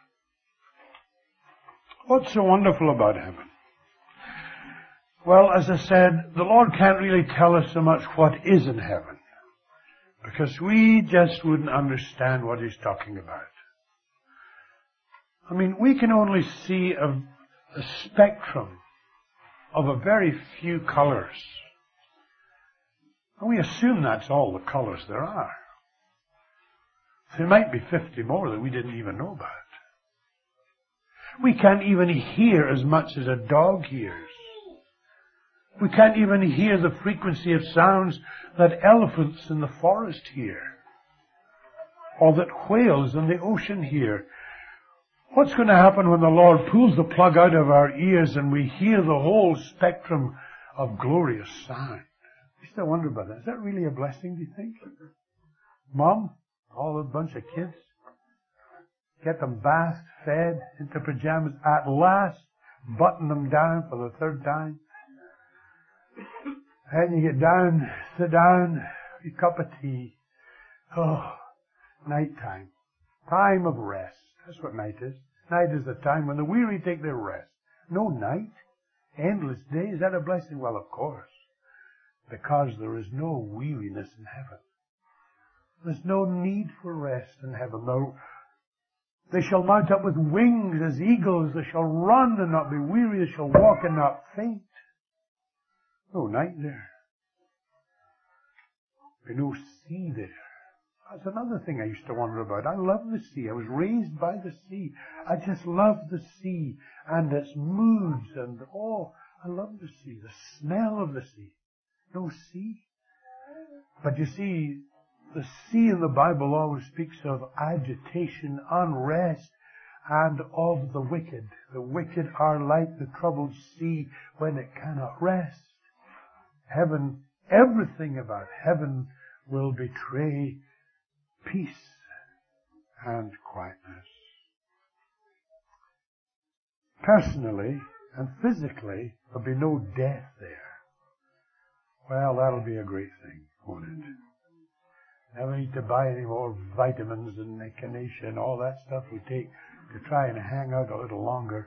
What's so wonderful about heaven? Well, as I said, the Lord can't really tell us so much what is in heaven. Because we just wouldn't understand what he's talking about. I mean, we can only see a, a spectrum of a very few colors. And we assume that's all the colors there are. There might be fifty more that we didn't even know about. We can't even hear as much as a dog hears. We can't even hear the frequency of sounds that elephants in the forest hear, or that whales in the ocean hear. What's going to happen when the Lord pulls the plug out of our ears and we hear the whole spectrum of glorious sound? I used to wonder about that. Is that really a blessing, do you think? Mom, all a bunch of kids, get them bathed, fed, into pajamas, at last button them down for the third time. And you get down, sit down, a cup of tea. Oh, night time. Time of rest. That's what night is. Night is the time when the weary take their rest. No night. Endless day. Is that a blessing? Well, of course. Because there is no weariness in heaven. There's no need for rest in heaven. No. They shall mount up with wings as eagles. They shall run and not be weary. They shall walk and not faint. No night there. There's no sea there. That's another thing I used to wonder about. I love the sea. I was raised by the sea. I just love the sea and its moods and oh, I love the sea. The smell of the sea. No sea. But you see, the sea in the Bible always speaks of agitation, unrest, and of the wicked. The wicked are like the troubled sea when it cannot rest. Heaven, everything about heaven will betray peace and quietness. Personally and physically, there'll be no death there. Well, that'll be a great thing, won't it? Never need to buy any more vitamins and echinacea and all that stuff we take to try and hang out a little longer.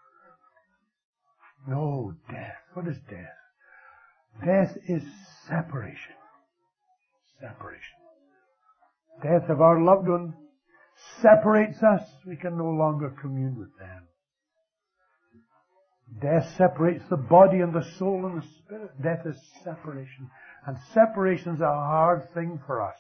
No death. What is death? Death is separation. Separation. Death of our loved one separates us. We can no longer commune with them. Death separates the body and the soul and the spirit. Death is separation. And separation is a hard thing for us.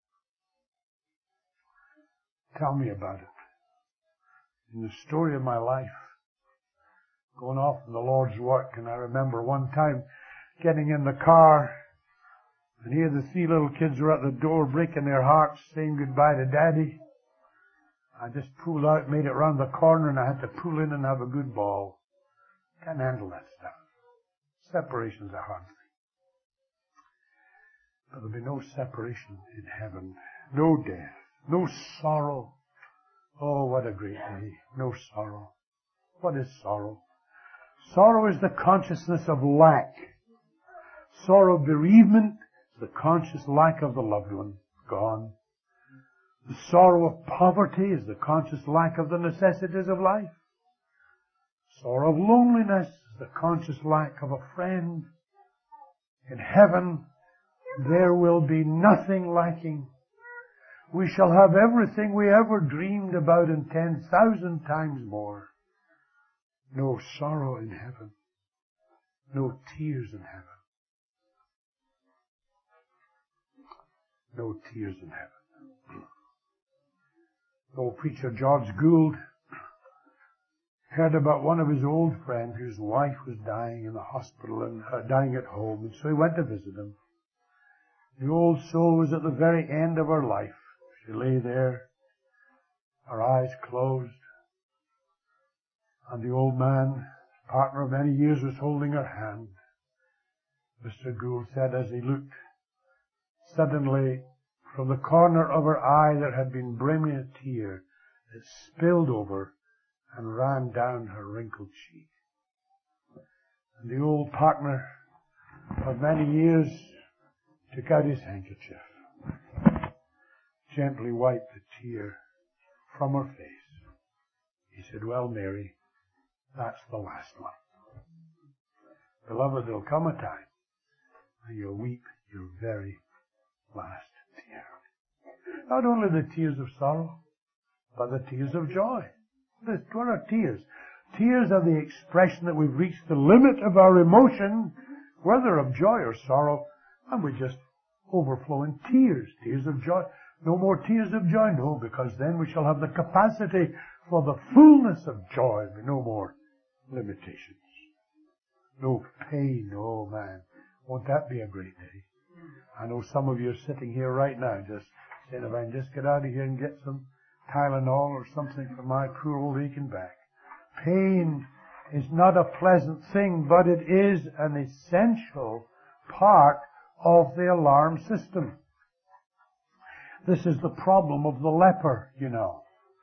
Tell me about it. In the story of my life, going off in the Lord's work, and I remember one time getting in the car, and here the three little kids were at the door breaking their hearts, saying goodbye to Daddy. I just pulled out, made it round the corner, and I had to pull in and have a good ball. Can't handle that stuff. Separation's a hard thing. But there'll be no separation in heaven. No death. No sorrow. Oh, what a great day. No sorrow. What is sorrow? Sorrow is the consciousness of lack. Sorrow of bereavement is the conscious lack of the loved one gone. The sorrow of poverty is the conscious lack of the necessities of life. Sorrow of loneliness is the conscious lack of a friend. In heaven, there will be nothing lacking. We shall have everything we ever dreamed about and ten thousand times more. No sorrow in heaven. No tears in heaven. No tears in heaven. Old preacher George Gould heard about one of his old friends whose wife was dying in the hospital and uh, dying at home, and so he went to visit him. The old soul was at the very end of her life. She lay there, her eyes closed, and the old man, partner of many years, was holding her hand. Mister Gould said as he looked, suddenly, from the corner of her eye there had been brimming a tear. It spilled over and ran down her wrinkled cheek. And the old partner of many years took out his handkerchief, gently wiped the tear from her face. He said, "Well, Mary, that's the last one. Beloved, there'll come a time when you'll weep your very last tear." Not only the tears of sorrow, but the tears of joy. What are tears? Tears are the expression that we've reached the limit of our emotion, whether of joy or sorrow, and we just overflow in tears, tears of joy. No more tears of joy, no, because then we shall have the capacity for the fullness of joy, no more limitations. No pain, oh man. Won't that be a great day? I know some of you are sitting here right now just saying, if I can just get out of here and get some Tylenol or something for my poor old aching back. Pain is not a pleasant thing, but it is an essential part of the alarm system. This is the problem of the leper, you know.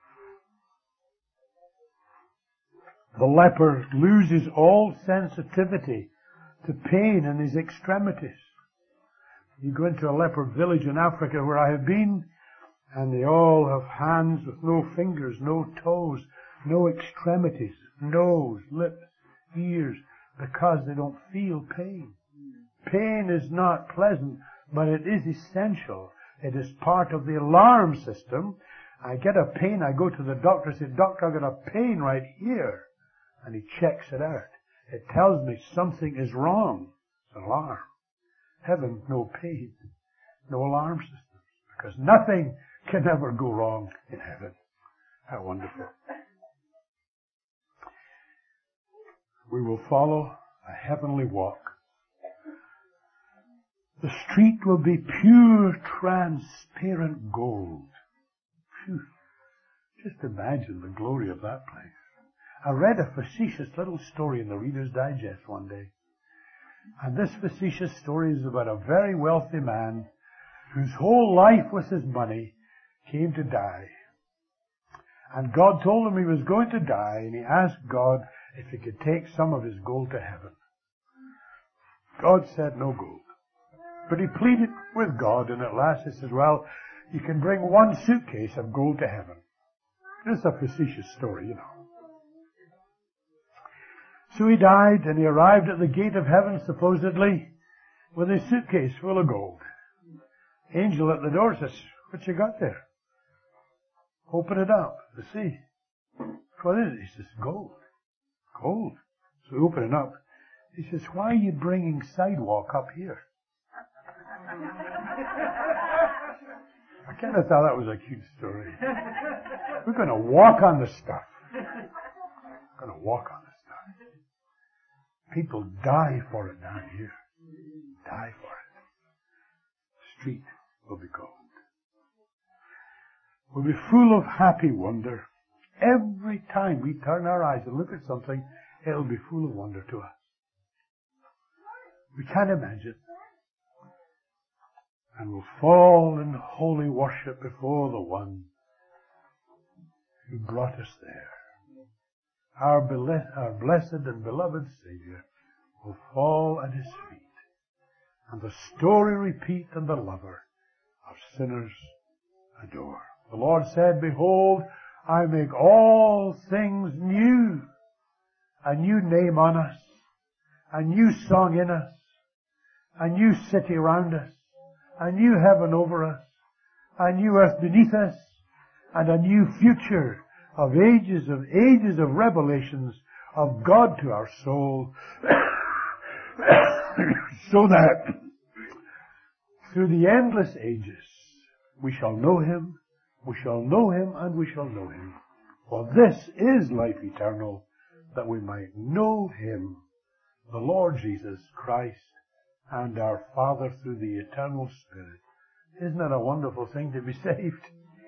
The leper loses all sensitivity to pain in his extremities. You go into a leper village in Africa where I have been, and they all have hands with no fingers, no toes, no extremities, nose, lips, ears, because they don't feel pain. Pain is not pleasant, but it is essential. It is part of the alarm system. I get a pain, I go to the doctor, I say, doctor, I've got a pain right here. And he checks it out. It tells me something is wrong. It's an alarm. Heaven, no pain, no alarm systems, because nothing can ever go wrong in heaven. How wonderful. We will follow a heavenly walk. The street will be pure, transparent gold. Phew. Just imagine the glory of that place. I read a facetious little story in the Reader's Digest one day. And this facetious story is about a very wealthy man whose whole life with his money came to die. And God told him he was going to die, and he asked God if he could take some of his gold to heaven. God said no gold. But he pleaded with God, and at last he says, well, you can bring one suitcase of gold to heaven. It's a facetious story, you know. So he died, and he arrived at the gate of heaven, supposedly, with his suitcase full of gold. Angel at the door says, what you got there? Open it up to see. What is it? He says, gold. Gold. So we open it up. He says, why are you bringing sidewalk up here? I kind of thought that was a cute story. We're going to walk on the stuff. We're going to walk on the stuff. People die for it down here. Die for it. The street will be gold. We'll be full of happy wonder. Every time we turn our eyes and look at something, it'll be full of wonder to us. We can't imagine. And we'll fall in holy worship before the one who brought us there. Our, bele- our blessed and beloved Savior will fall at his feet, and the story repeat, and the lover of sinners adore. The Lord said, behold, I make all things new. A new name on us, a new song in us, a new city around us, a new heaven over us, a new earth beneath us, and a new future of ages of ages of revelations of God to our soul, so that through the endless ages we shall know him, we shall know him, and we shall know him. For this is life eternal, that we might know him, the Lord Jesus Christ, and our Father through the eternal Spirit. Isn't that a wonderful thing to be saved?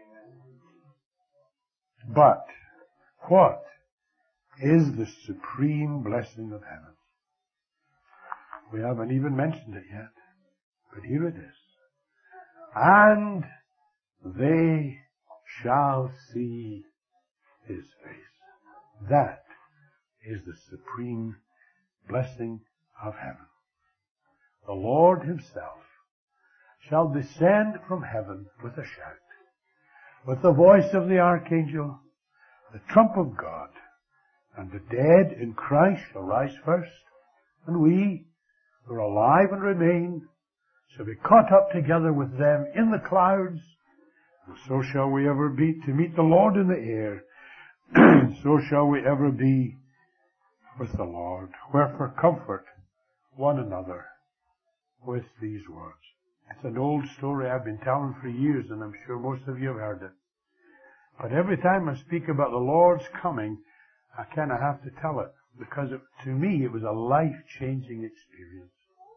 But what is the supreme blessing of heaven? We haven't even mentioned it yet, but here it is. And they shall see his face. That is the supreme blessing of heaven. The Lord himself shall descend from heaven with a shout, with the voice of the archangel, the trump of God, and the dead in Christ shall rise first, and we, who are alive and remain, shall be caught up together with them in the clouds, So shall we ever be to meet the Lord in the air. So shall we ever be with the Lord. Wherefore comfort one another with these words. It's an old story I've been telling for years, and I'm sure most of you have heard it. But every time I speak about the Lord's coming, I kind of have to tell it, because it, to me it was a life-changing experience.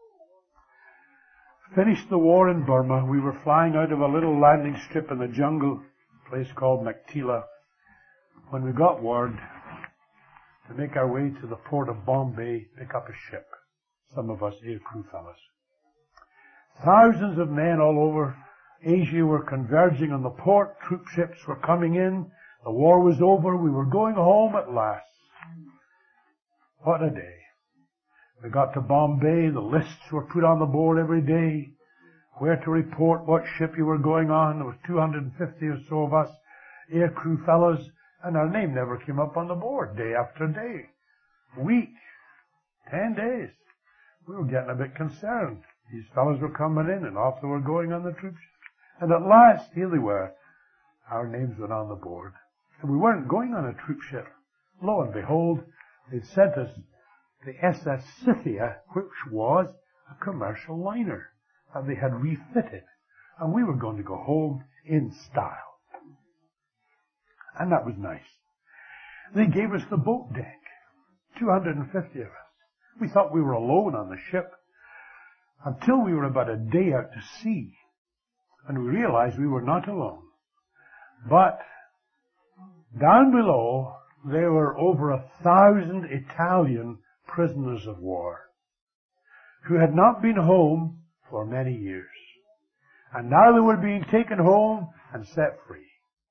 Finished the war in Burma. We were flying out of a little landing strip in the jungle, a place called Maktila, when we got word to make our way to the port of Bombay, pick up a ship. Some of us aircrew fellas. Thousands of men all over Asia were converging on the port. Troop ships were coming in. The war was over. We were going home at last. What a day. We got to Bombay. The lists were put on the board every day. Where to report, what ship you were going on. There was two hundred fifty or so of us, aircrew fellas, and our name never came up on the board, day after day. Week. Ten days. We were getting a bit concerned. These fellas were coming in, and off they were going on the troops. And at last, here they were. Our names were on the board. And we weren't going on a troop ship. Lo and behold, they'd sent us the S S Scythia, which was a commercial liner that they had refitted. And we were going to go home in style. And that was nice. They gave us the boat deck. two hundred fifty of us. We thought we were alone on the ship until we were about a day out to sea. And we realized we were not alone. But down below, there were over a thousand Italian prisoners of war who had not been home for many years. And now they were being taken home and set free.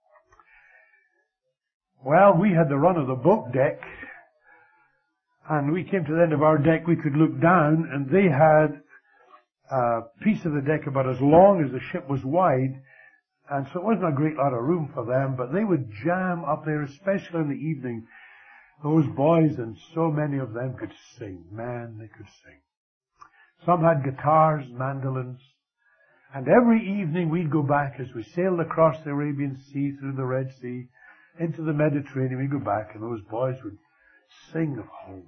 Well, we had the run of the boat deck, and we came to the end of our deck. We could look down, and they had a piece of the deck about as long as the ship was wide, and so it wasn't a great lot of room for them, but they would jam up there, especially in the evening. Those boys, and so many of them could sing. Man, they could sing. Some had guitars, mandolins, and every evening we'd go back as we sailed across the Arabian Sea, through the Red Sea, into the Mediterranean. We'd go back, and those boys would sing of home.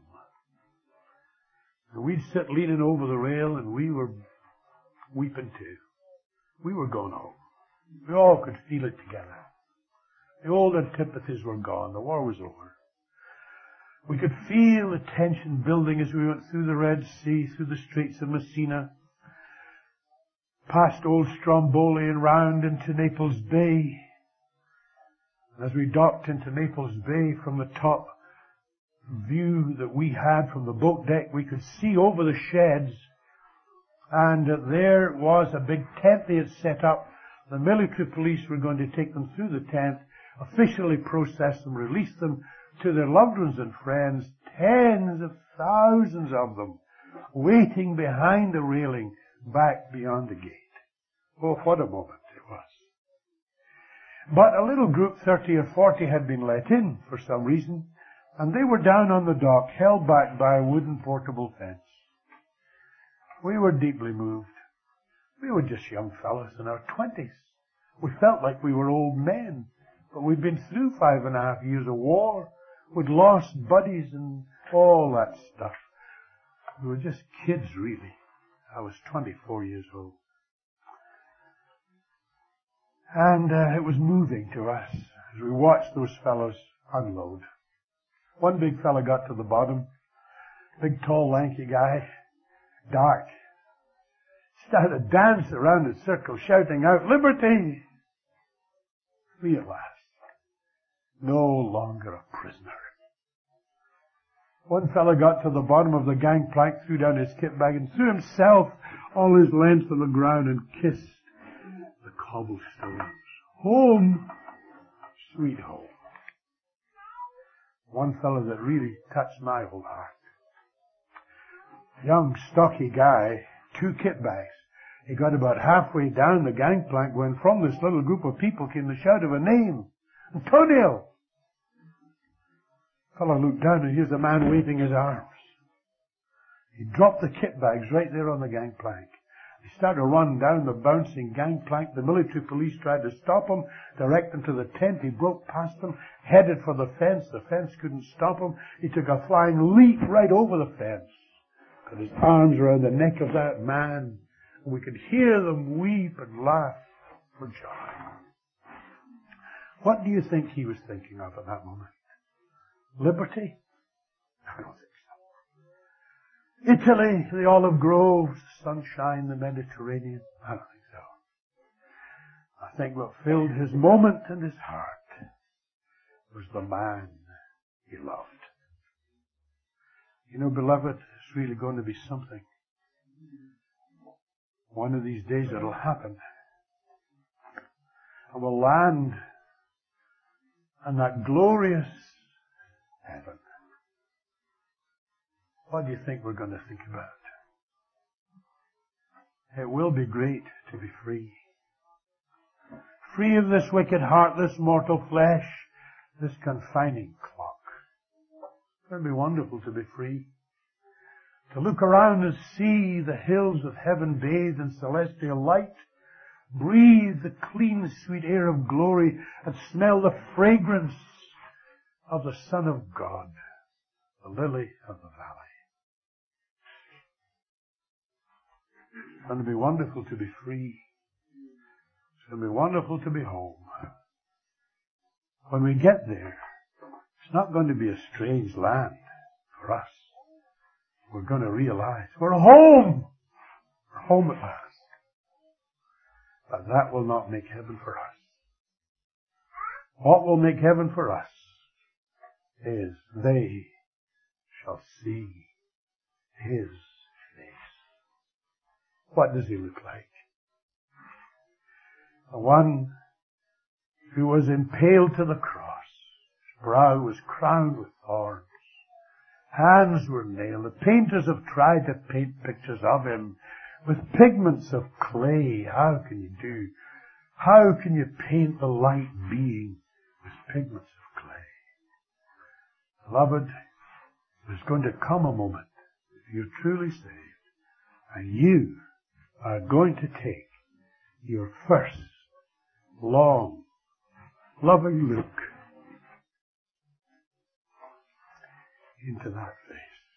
And we'd sit leaning over the rail, and we were weeping too. We were going home. We all could feel it together. The old antipathies were gone. The war was over. We could feel the tension building as we went through the Red Sea, through the Straits of Messina, past Old Stromboli and round into Naples Bay. And as we docked into Naples Bay, from the top view that we had from the boat deck, we could see over the sheds, and there was a big tent they had set up. The military police were going to take them through the tent, officially process them, release them to their loved ones and friends, tens of thousands of them, waiting behind the railing back beyond the gate. Oh, what a moment it was. But a little group, thirty or forty, had been let in for some reason, and they were down on the dock, held back by a wooden portable fence. We were deeply moved. We were just young fellows in our twenties. We felt like we were old men, but we'd been through five and a half years of war. We'd lost buddies and all that stuff. We were just kids, really. I was twenty-four years old. And uh, it was moving to us as we watched those fellows unload. One big fella got to the bottom. Big, tall, lanky guy. Dark. Started to dance around in circles, shouting out, "Liberty!" Free at last. No longer a prisoner. One fellow got to the bottom of the gangplank, threw down his kit bag, and threw himself all his length on the ground and kissed the cobblestones. Home! Sweet home. One fellow that really touched my old heart. Young, stocky guy, two kit bags. He got about halfway down the gangplank when from this little group of people came the shout of a name. Antonio! The fellow looked down, and here's a man waving his arms. He dropped the kit bags right there on the gangplank. He started to run down the bouncing gangplank. The military police tried to stop him, direct him to the tent. He broke past them, headed for the fence. The fence couldn't stop him. He took a flying leap right over the fence. Got his arms around the neck of that man. And we could hear them weep and laugh for joy. What do you think he was thinking of at that moment? Liberty? I don't think so. Italy, the olive groves, the sunshine, the Mediterranean? I don't think so. I think what filled his moment and his heart was the man he loved. You know, beloved, it's really going to be something. One of these days it'll happen. And we'll land in that glorious heaven. What do you think we're going to think about? It will be great to be free. Free of this wicked heart, this mortal flesh, this confining clock. It's going to be wonderful to be free. To look around and see the hills of heaven bathed in celestial light, breathe the clean, sweet air of glory, and smell the fragrance of the Son of God, the lily of the valley. It's going to be wonderful to be free. It's going to be wonderful to be home. When we get there, it's not going to be a strange land for us. We're going to realize we're home. We're home at last. But that will not make heaven for us. What will make heaven for us is they shall see His face. What does He look like? The one who was impaled to the cross. His brow was crowned with thorns. Hands were nailed. The painters have tried to paint pictures of Him with pigments of clay. How can you do? How can you paint the light being with pigments of clay? Beloved, there's going to come a moment, if you're truly saved, and you are going to take your first long, loving look into that face.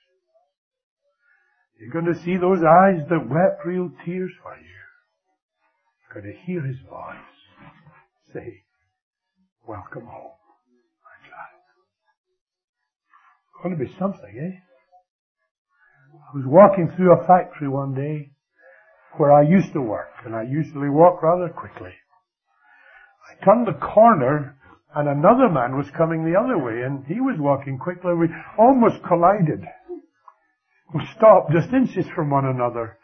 You're going to see those eyes that wept real tears for you. You're going to hear His voice say, welcome home, my child. It's going to be something, eh? I was walking through a factory one day where I used to work, and I usually walk rather quickly. I turned the corner, and another man was coming the other way, and he was walking quickly. We almost collided. We stopped just inches from one another.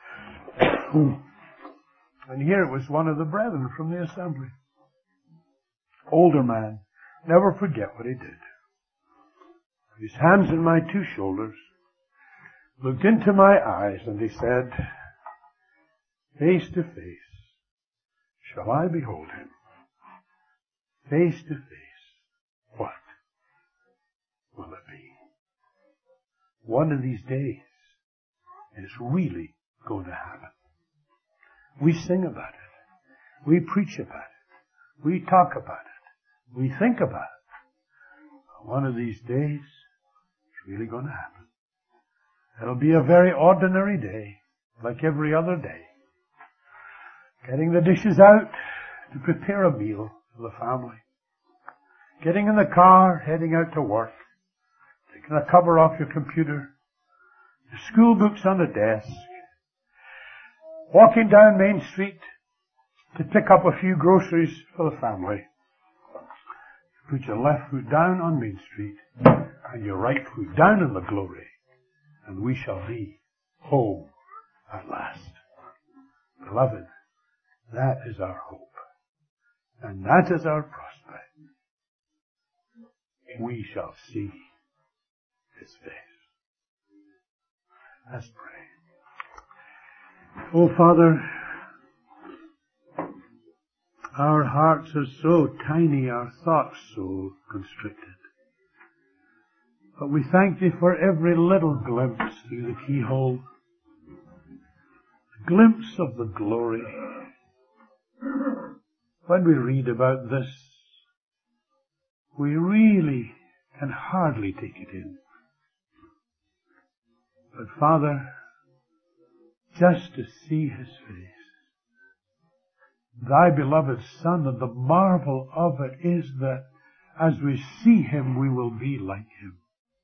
And here it was one of the brethren from the assembly. Older man. Never forget what he did. His hands on my two shoulders, looked into my eyes, and he said, face to face, shall I behold Him? Face to face, what will it be? One of these days, it's really going to happen. We sing about it. We preach about it. We talk about it. We think about it. One of these days, it's really going to happen. It'll be a very ordinary day, like every other day. Getting the dishes out to prepare a meal for the family. Getting in the car, heading out to work. Taking a cover off your computer. The school books on the desk. Walking down Main Street to pick up a few groceries for the family. Put your left foot down on Main Street and your right foot down in the glory, and we shall be home at last. Beloved, that is our hope. And that is our prospect. We shall see His face. Let's pray. Oh, Father, our hearts are so tiny, our thoughts so constricted. But we thank Thee for every little glimpse through the keyhole. glimpse of the glory. When we read about this, we really can hardly take it in. But Father, just to see His face, Thy beloved Son, and the marvel of it is that as we see Him, we will be like Him.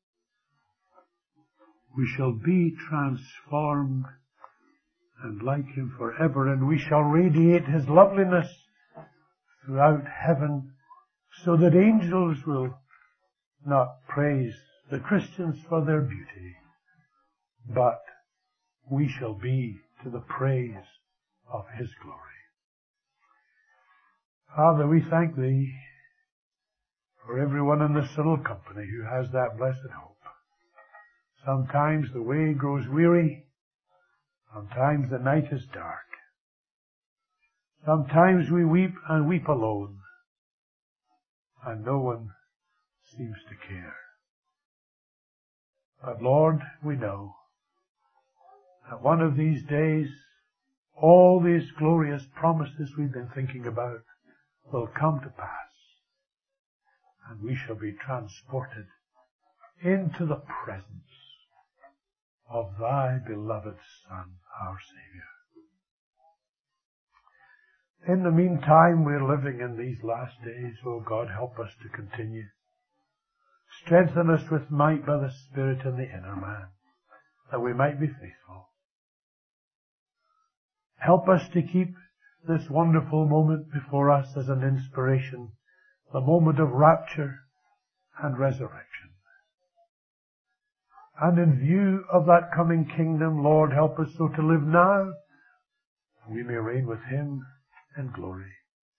We shall be transformed and like Him forever, and we shall radiate His loveliness throughout heaven, so that angels will not praise the Christians for their beauty, but we shall be to the praise of His glory. Father, we thank Thee for everyone in this little company who has that blessed hope. Sometimes the way grows weary. Sometimes the night is dark. Sometimes we weep and weep alone, and no one seems to care. But Lord, we know that one of these days, all these glorious promises we've been thinking about will come to pass, and we shall be transported into the presence of Thy beloved Son, our Savior. In the meantime, we're living in these last days. Oh God, help us to continue. Strengthen us with might by the Spirit in the inner man, that we might be faithful. Help us to keep this wonderful moment before us as an inspiration, the moment of rapture and resurrection. And in view of that coming kingdom, Lord, help us so to live now, we may reign with Him in glory.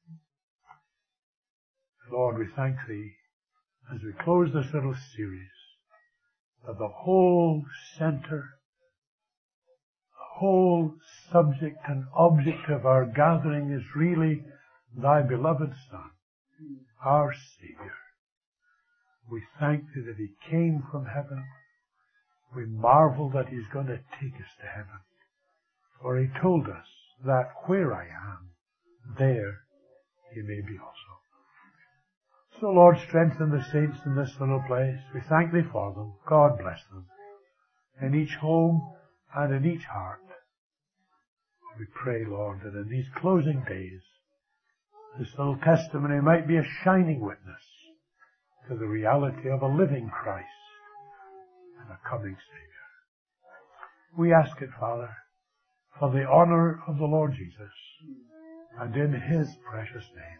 Lord, we thank Thee as we close this little series, that the whole center, the whole subject and object of our gathering is really Thy beloved Son, our Savior. We thank Thee that He came from heaven. We marvel that He's going to take us to heaven. For He told us that where I am, there He may be also. So Lord, strengthen the saints in this little place. We thank Thee for them. God bless them. In each home and in each heart. We pray, Lord, that in these closing days, this little testimony might be a shining witness to the reality of a living Christ and a coming Savior. We ask it, Father, for the honor of the Lord Jesus, and in His precious name.